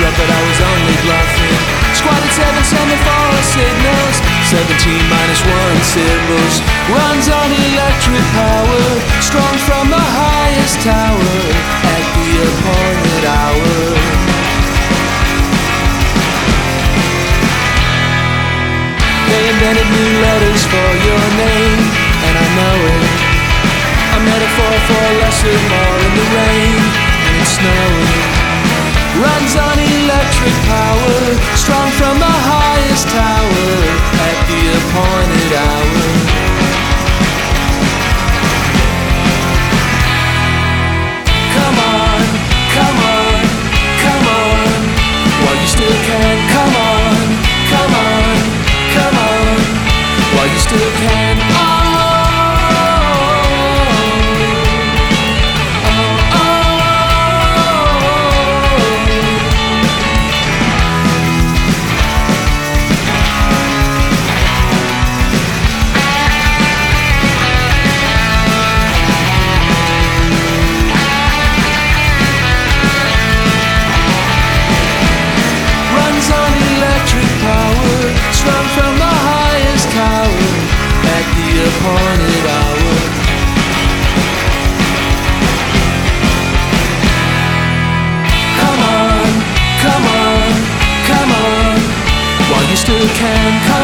up, but I was only bluffing. Squad at 7, semaphore signals. 17 minus 1 symbols. Runs on electric power. Strong from the highest tower. At the appointed hour. They invented new letters for your name, and I know it. A metaphor for lesser more in the rain, and it's snowing. Runs on electric power, strong from the highest tower, at the appointed hour. Come on, come on, come on, while you still can. Come on, come on, come on, while you still can. Strong from the highest tower, at the appointed hour. Come on, come on, come on, while you still can. Come